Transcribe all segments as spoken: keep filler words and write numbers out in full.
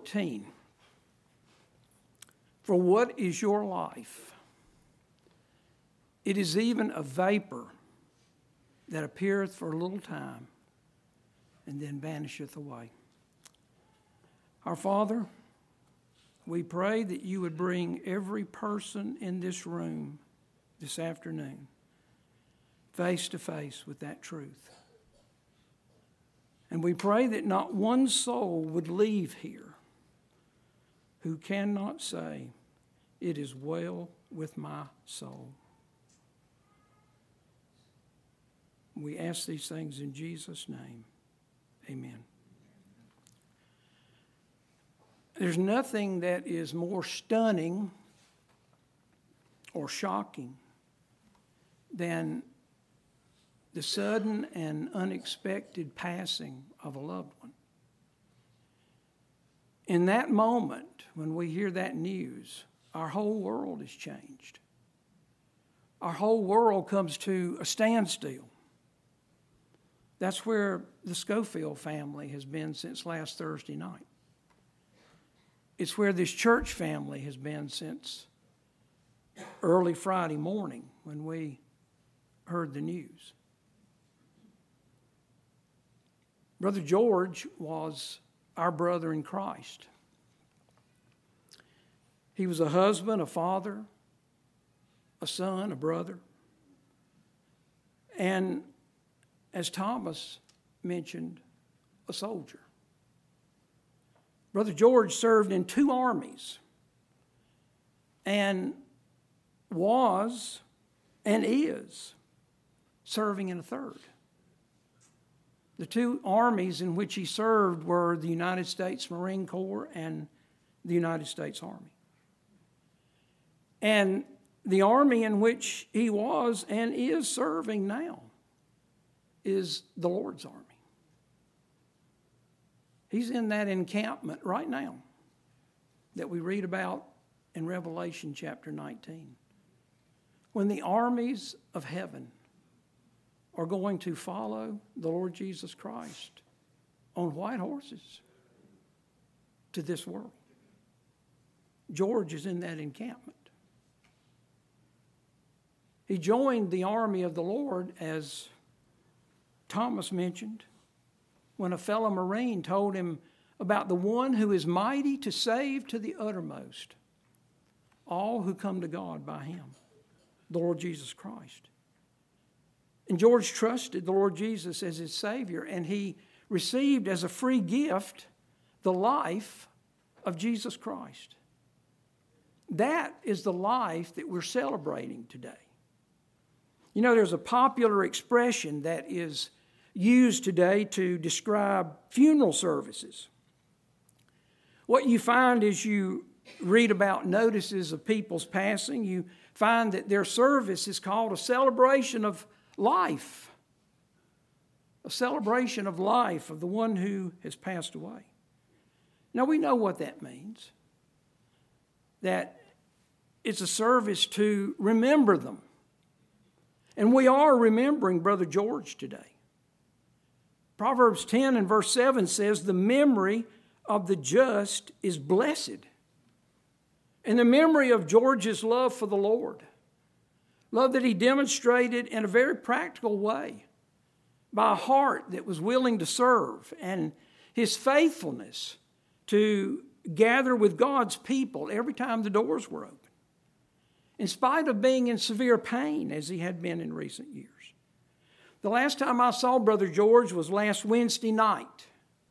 fourteen. For what is your life? It is even a vapor that appeareth for a little time and then vanisheth away. Our Father, we pray that you would bring every person in this room this afternoon face to face with that truth. And we pray that not one soul would leave here who cannot say, it is well with my soul. We ask these things in Jesus' name. Amen. There's nothing that is more stunning or shocking than the sudden and unexpected passing of a loved one. In that moment, when we hear that news, our whole world is changed. Our whole world comes to a standstill. That's where the Schofield family has been since last Thursday night. It's where this church family has been since early Friday morning when we heard the news. Brother George was our brother in Christ. He was a husband, a father, a son, a brother. And as Thomas mentioned, a soldier. Brother George served in two armies and was and is serving in a third. The two armies in which he served were the United States Marine Corps and the United States Army. And the army in which he was and is serving now is the Lord's army. He's in that encampment right now that we read about in Revelation chapter nineteen. When the armies of heaven are going to follow the Lord Jesus Christ on white horses to this world. George is in that encampment. He joined the army of the Lord, as Thomas mentioned, when a fellow Marine told him about the one who is mighty to save to the uttermost all who come to God by him, the Lord Jesus Christ. And George trusted the Lord Jesus as his Savior, and he received as a free gift the life of Jesus Christ. That is the life that we're celebrating today. You know, there's a popular expression that is used today to describe funeral services. What you find is you read about notices of people's passing, you find that their service is called a celebration of life. A celebration of life of the one who has passed away. Now we know what that means. That it's a service to remember them. And we are remembering Brother George today. Proverbs ten and verse seven says, the memory of the just is blessed. And the memory of George's love for the Lord, love that he demonstrated in a very practical way by a heart that was willing to serve, and his faithfulness to gather with God's people every time the doors were open, in spite of being in severe pain as he had been in recent years. The last time I saw Brother George was last Wednesday night.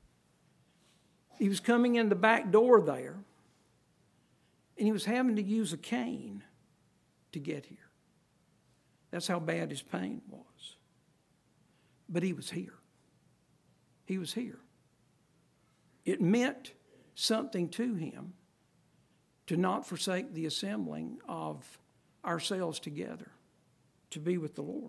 He was coming in the back door there, and he was having to use a cane to get here. That's how bad his pain was. But he was here. He was here. It meant something to him to not forsake the assembling of ourselves together, to be with the Lord.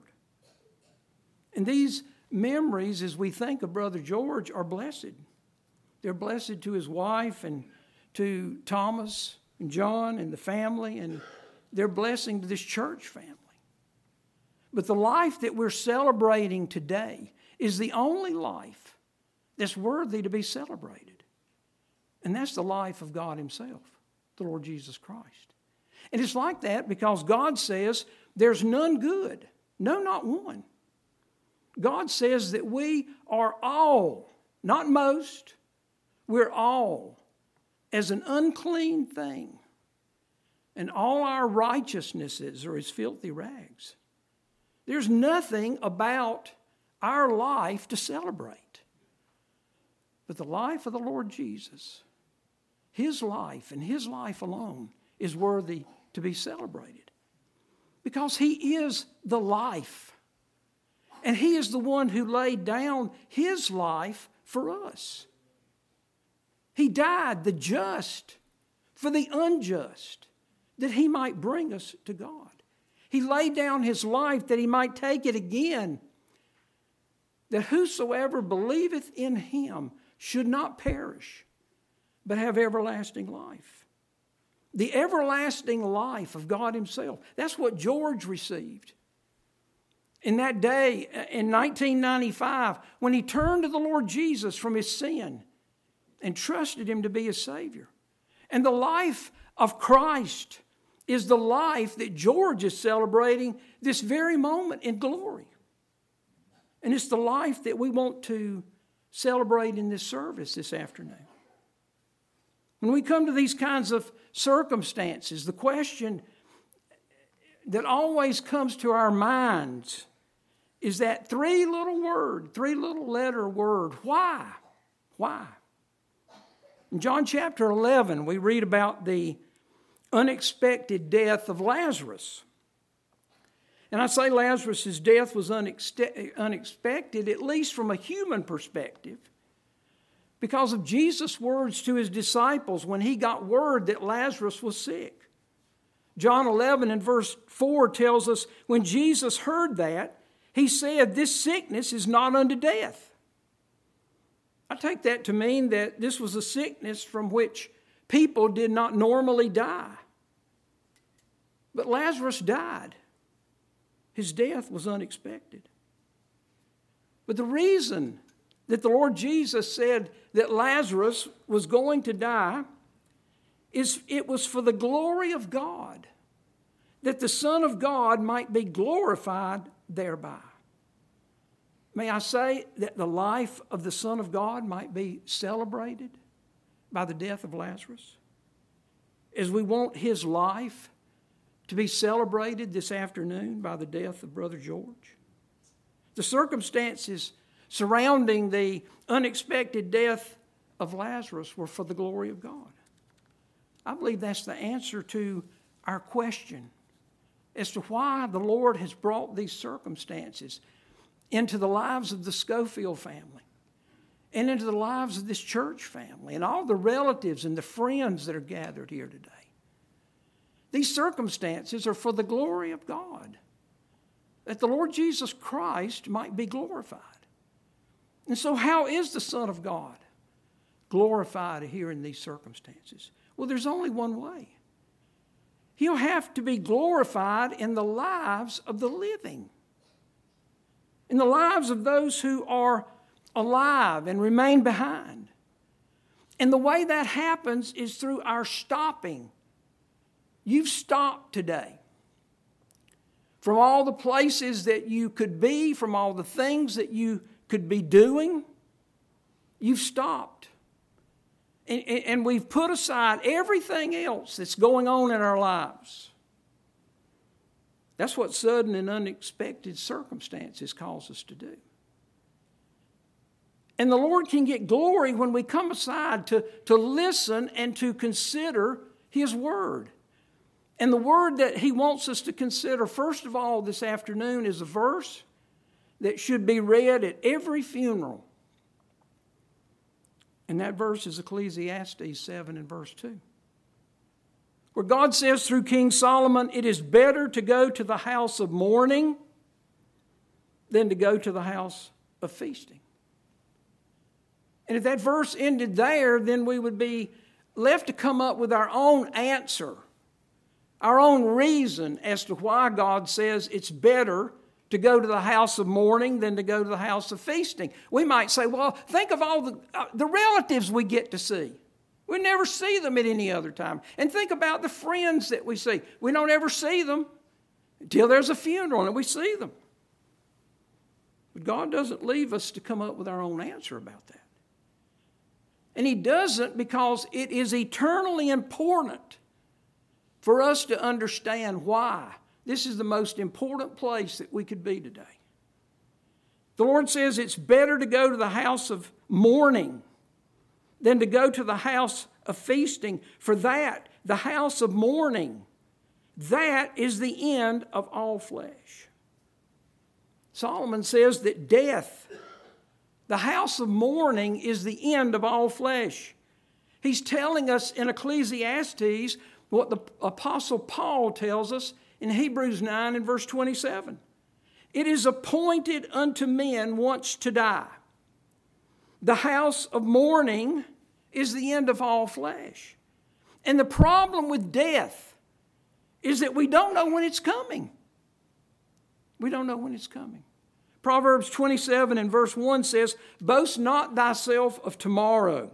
And these memories, as we think of Brother George, are blessed. They're blessed to his wife and to Thomas and John and the family, and they're blessing to this church family. But the life that we're celebrating today is the only life that's worthy to be celebrated. And that's the life of God himself, the Lord Jesus Christ. And it's like that because God says there's none good. No, not one. God says that we are all, not most, we're all as an unclean thing. And all our righteousnesses are as filthy rags. There's nothing about our life to celebrate. But the life of the Lord Jesus, his life and his life alone is worthy to be celebrated. Because he is the life. And he is the one who laid down his life for us. He died, the just, for the unjust, that he might bring us to God. He laid down his life that he might take it again, that whosoever believeth in him should not perish, but have everlasting life. The everlasting life of God himself. That's what George received. In that day, in nineteen ninety-five, when he turned to the Lord Jesus from his sin and trusted him to be his Savior. And the life of Christ is the life that George is celebrating this very moment in glory. And it's the life that we want to celebrate in this service this afternoon. When we come to these kinds of circumstances, the question that always comes to our minds is that three little word, three little letter word, why? Why? In John chapter eleven, we read about the unexpected death of Lazarus. And I say Lazarus' death was unexpected, at least from a human perspective, because of Jesus' words to his disciples when he got word that Lazarus was sick. John eleven and verse four tells us, when Jesus heard that, he said, "This sickness is not unto death." I take that to mean that this was a sickness from which people did not normally die. But Lazarus died. His death was unexpected. But the reason that the Lord Jesus said that Lazarus was going to die is it was for the glory of God, that the Son of God might be glorified thereby. May I say that the life of the Son of God might be celebrated by the death of Lazarus, as we want his life to be celebrated this afternoon by the death of Brother George. The circumstances surrounding the unexpected death of Lazarus were for the glory of God. I believe that's the answer to our question as to why the Lord has brought these circumstances into the lives of the Schofield family and into the lives of this church family and all the relatives and the friends that are gathered here today. These circumstances are for the glory of God, that the Lord Jesus Christ might be glorified. And so how is the Son of God glorified here in these circumstances? Well, there's only one way. He'll have to be glorified in the lives of the living, in the lives of those who are alive and remain behind. And the way that happens is through our stopping. You've stopped today from all the places that you could be, from all the things that you could be doing. You've stopped. And, and we've put aside everything else that's going on in our lives. That's what sudden and unexpected circumstances cause us to do. And the Lord can get glory when we come aside to, to listen and to consider his word. And the word that he wants us to consider, first of all, this afternoon is a verse that should be read at every funeral. And that verse is Ecclesiastes seven and verse two. Where God says through King Solomon, it is better to go to the house of mourning than to go to the house of feasting. And if that verse ended there, then we would be left to come up with our own answer, our own reason as to why God says it's better to go to the house of mourning than to go to the house of feasting. We might say, well, think of all the, uh, the relatives we get to see. We never see them at any other time. And think about the friends that we see. We don't ever see them until there's a funeral and we see them. But God doesn't leave us to come up with our own answer about that. And He doesn't because it is eternally important for us to understand why this is the most important place that we could be today. The Lord says it's better to go to the house of mourning than to go to the house of feasting. For that, the house of mourning, that is the end of all flesh. Solomon says that death, the house of mourning, is the end of all flesh. He's telling us in Ecclesiastes what the Apostle Paul tells us in Hebrews nine and verse twenty-seven. It is appointed unto men once to die. The house of mourning is the end of all flesh. And the problem with death is that we don't know when it's coming. We don't know when it's coming. Proverbs twenty-seven and verse one says, boast not thyself of tomorrow,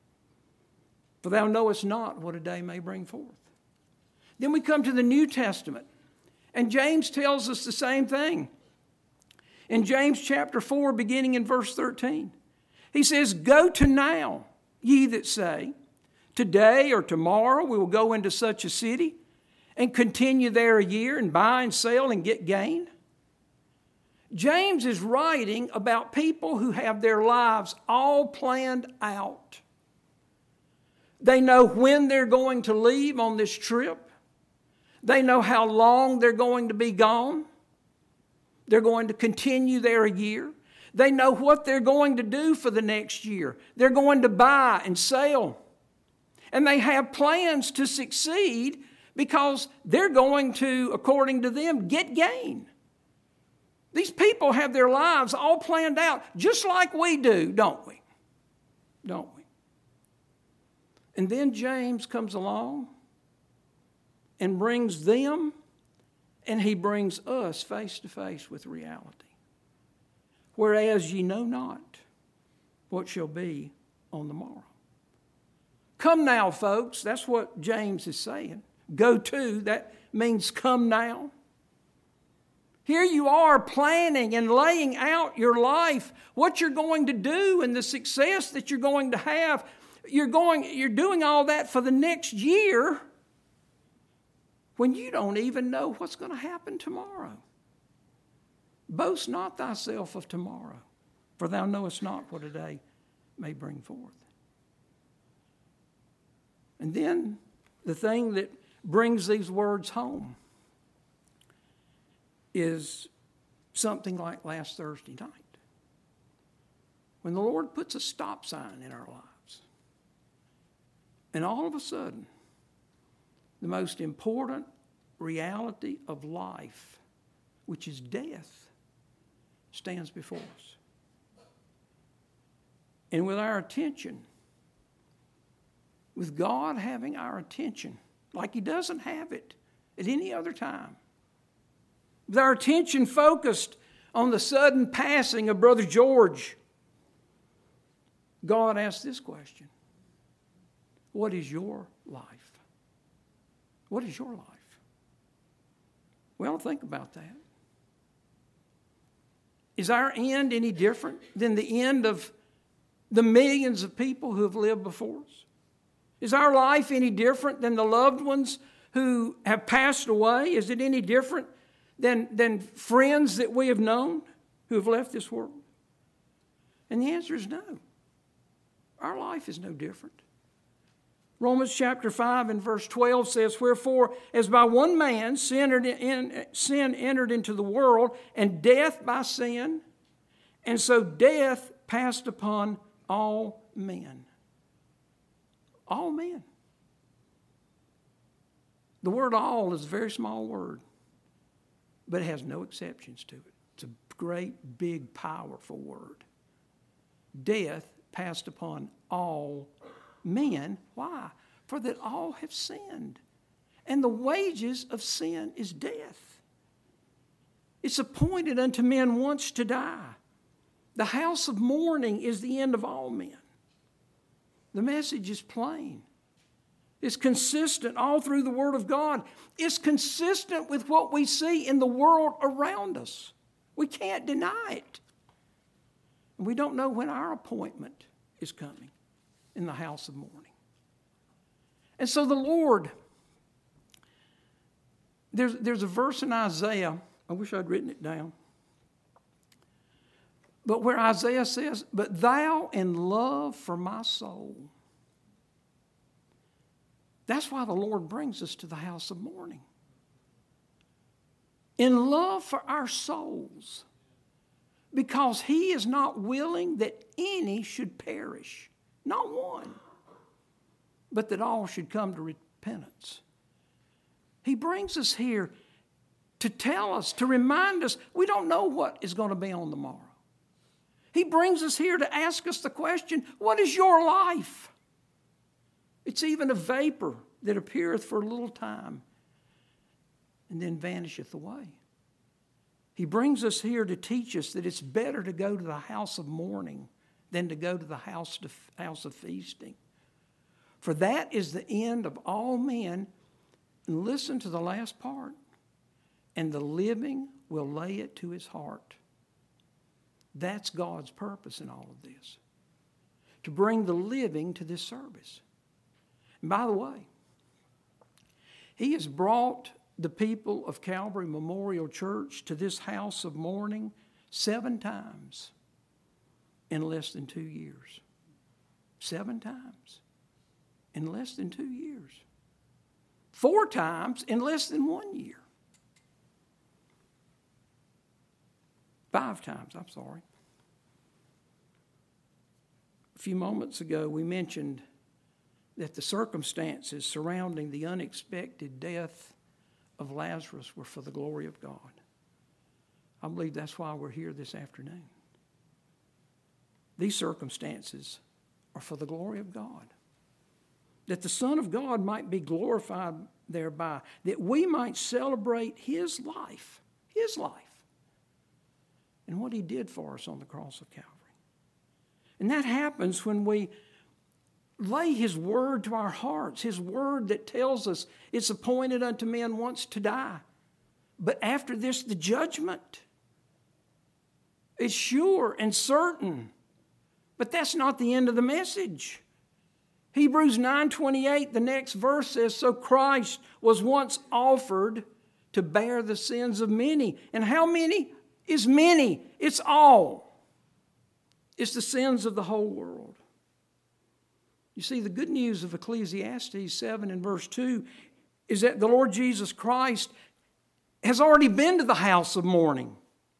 for thou knowest not what a day may bring forth. Then we come to the New Testament, and James tells us the same thing. In James chapter four, beginning in verse thirteen, he says, go to now, ye that say, today or tomorrow we will go into such a city and continue there a year and buy and sell and get gain. James is writing about people who have their lives all planned out. They know when they're going to leave on this trip. They know how long they're going to be gone. They're going to continue there a year. They know what they're going to do for the next year. They're going to buy and sell. And they have plans to succeed because they're going to, according to them, get gain. These people have their lives all planned out just like we do, don't we? Don't we? And then James comes along and brings them, and he brings us face to face with reality. Whereas ye know not what shall be on the morrow. Come now, folks. That's what James is saying. Go to, that means come now. Here you are planning and laying out your life, what you're going to do and the success that you're going to have. You're going, you're doing all that for the next year when you don't even know what's going to happen tomorrow. Boast not thyself of tomorrow, for thou knowest not what a day may bring forth. And then the thing that brings these words home is something like last Thursday night, when the Lord puts a stop sign in our lives. And all of a sudden, the most important reality of life, which is death, stands before us. And with our attention, with God having our attention, like He doesn't have it at any other time, with our attention focused on the sudden passing of Brother George, God asked this question: what is your life? What is your life? Well, think about that. Is our end any different than the end of the millions of people who have lived before us? Is our life any different than the loved ones who have passed away? Is it any different than, than friends that we have known who have left this world? And the answer is no. Our life is no different. Romans chapter five and verse twelve says, wherefore, as by one man sin entered, in, sin entered into the world, and death by sin, and so death passed upon all men. All men. The word all is a very small word, but it has no exceptions to it. It's a great, big, powerful word. Death passed upon all men. Why? For that all have sinned. And the wages of sin is death. It's appointed unto men once to die. The house of mourning is the end of all men. The message is plain. It's consistent all through the Word of God. It's consistent with what we see in the world around us. We can't deny it. And we don't know when our appointment is coming in the house of mourning. And so the Lord, there's, there's a verse in Isaiah, I wish I'd written it down, but where Isaiah says, "But thou in love for my soul." That's why the Lord brings us to the house of mourning. In love for our souls. Because He is not willing that any should perish. Not one. But that all should come to repentance. He brings us here to tell us, to remind us, we don't know what is going to be on tomorrow. He brings us here to ask us the question, what is your life? It's even a vapor that appeareth for a little time and then vanisheth away. He brings us here to teach us that it's better to go to the house of mourning than to go to the house, to, house of feasting. For that is the end of all men. And listen to the last part. And the living will lay it to his heart. That's God's purpose in all of this. To bring the living to this service. And by the way, He has brought the people of Calvary Memorial Church to this house of mourning seven times in less than two years. Seven times in less than two years. Four times in less than one year. Five times, I'm sorry. A few moments ago, we mentioned that the circumstances surrounding the unexpected death of Lazarus were for the glory of God. I believe that's why we're here this afternoon. These circumstances are for the glory of God. That the Son of God might be glorified thereby. That we might celebrate His life. His life. And what He did for us on the cross of Calvary. And that happens when we lay His word to our hearts. His word that tells us it's appointed unto men once to die. But after this, the judgment is sure and certain. But that's not the end of the message. Hebrews nine twenty-eight, the next verse says, "So Christ was once offered to bear the sins of many." And how many is many? It's all. It's the sins of the whole world. You see, the good news of Ecclesiastes seven and verse two is that the Lord Jesus Christ has already been to the house of mourning.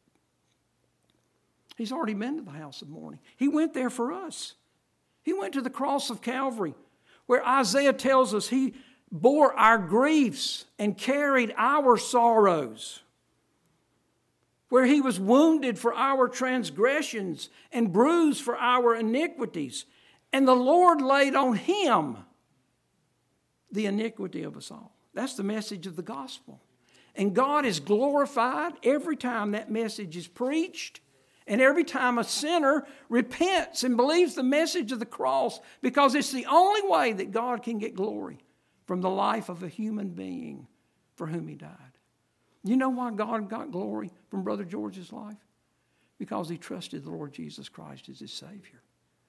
He's already been to the house of mourning. He went there for us. He went to the cross of Calvary, where Isaiah tells us He bore our griefs and carried our sorrows, where He was wounded for our transgressions and bruised for our iniquities. And the Lord laid on Him the iniquity of us all. That's the message of the gospel. And God is glorified every time that message is preached and every time a sinner repents and believes the message of the cross, because it's the only way that God can get glory from the life of a human being for whom He died. You know why God got glory from Brother George's life? Because he trusted the Lord Jesus Christ as his Savior.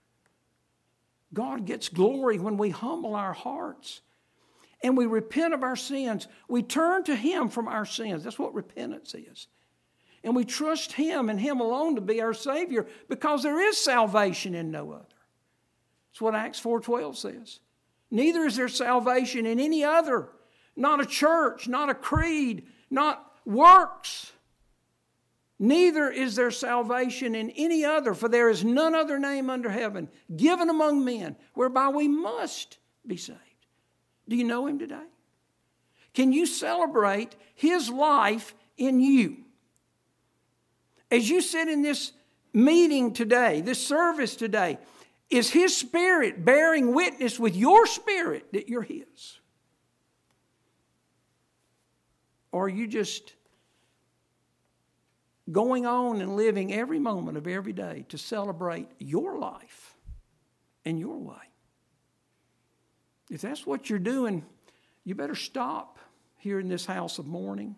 God gets glory when we humble our hearts and we repent of our sins. We turn to Him from our sins. That's what repentance is. And we trust Him and Him alone to be our Savior, because there is salvation in no other. That's what Acts four twelve says. Neither is there salvation in any other. Not a church, not a creed, not works. Neither is there salvation in any other, for there is none other name under heaven given among men whereby we must be saved. Do you know Him today? Can you celebrate His life in you? As you sit in this meeting today, this service today, is His Spirit bearing witness with your spirit that you're His? Or are you just going on and living every moment of every day to celebrate your life in your way? If that's what you're doing, you better stop here in this house of mourning.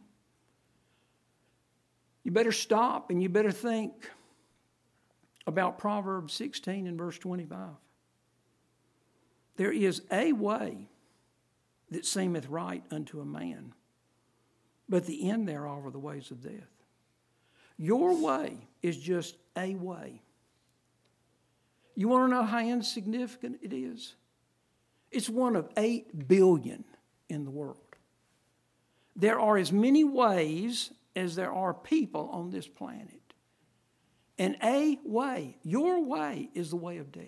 You better stop and you better think about Proverbs sixteen and verse twenty-five. There is a way that seemeth right unto a man, but the end thereof are the ways of death. Your way is just a way. You want to know how insignificant it is? It's one of eight billion in the world. There are as many ways as there are people on this planet. And a way, your way, is the way of death.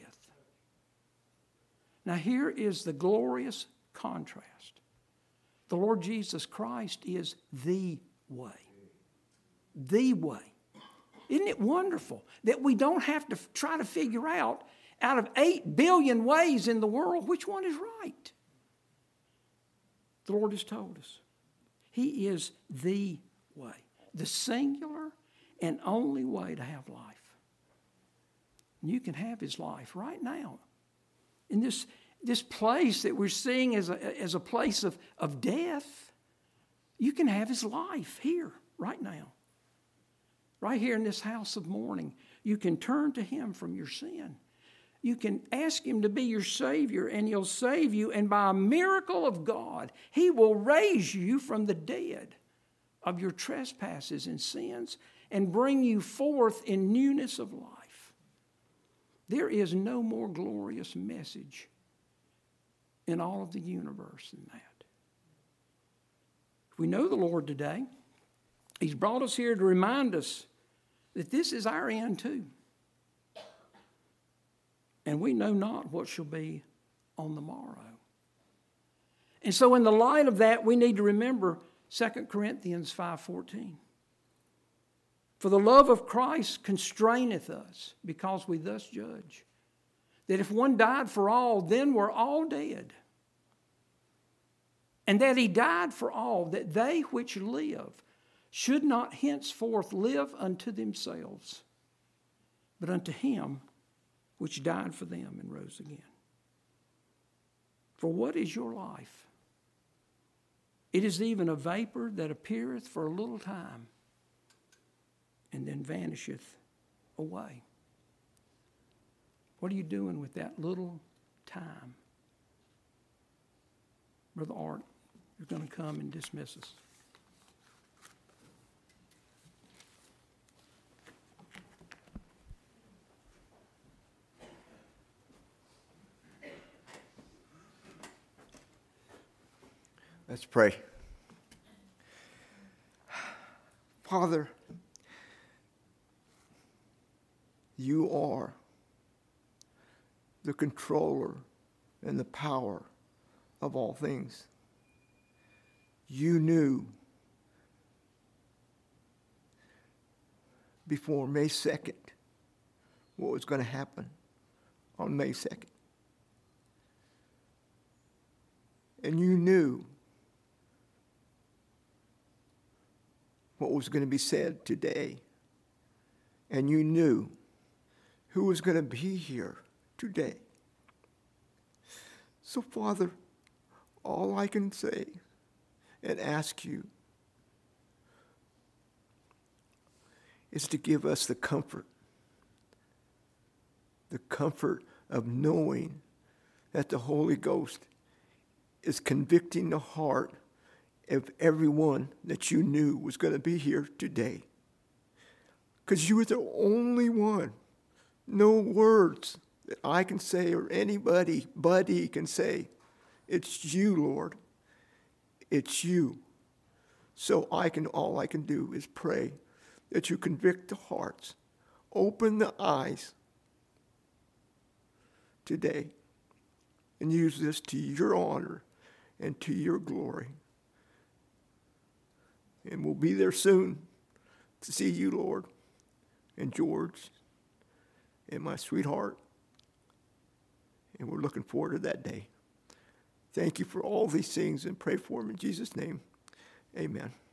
Now here is the glorious contrast. The Lord Jesus Christ is the way. The way. Isn't it wonderful that we don't have to try to figure out, out of eight billion ways in the world, which one is right? The Lord has told us. He is the way, the singular and only way to have life. And you can have His life right now. In this, this place that we're seeing as a, as a place of, of death, you can have His life here, right now. Right here in this house of mourning. You can turn to Him from your sin. You can ask Him to be your Savior, and He'll save you. And by a miracle of God, He will raise you from the dead of your trespasses and sins and bring you forth in newness of life. There is no more glorious message in all of the universe than that. If we know the Lord today, He's brought us here to remind us that this is our end too. And we know not what shall be on the morrow. And so in the light of that, we need to remember Second Corinthians five fourteen. For the love of Christ constraineth us, because we thus judge, that if one died for all, then we're all dead. And that He died for all, that they which live should not henceforth live unto themselves, but unto Him which died for them and rose again. For what is your life? It is even a vapor that appeareth for a little time, and then vanisheth away. What are you doing with that little time? Brother Art, you're going to come and dismiss us. Let's pray. Father, You are the controller and the power of all things. You knew before May second what was going to happen on May second. And You knew what was going to be said today. And You knew who was going to be here today. So, Father, all I can say and ask You is to give us the comfort, the comfort of knowing that the Holy Ghost is convicting the heart of everyone that You knew was going to be here today. Because You were the only one. No words that I can say or anybody, buddy can say. It's You, Lord. It's You. So I can, all I can do is pray that You convict the hearts, open the eyes today, and use this to Your honor and to Your glory. And we'll be there soon to see You, Lord, and George, and my sweetheart. And we're looking forward to that day. Thank You for all these things, and pray for them in Jesus' name. Amen.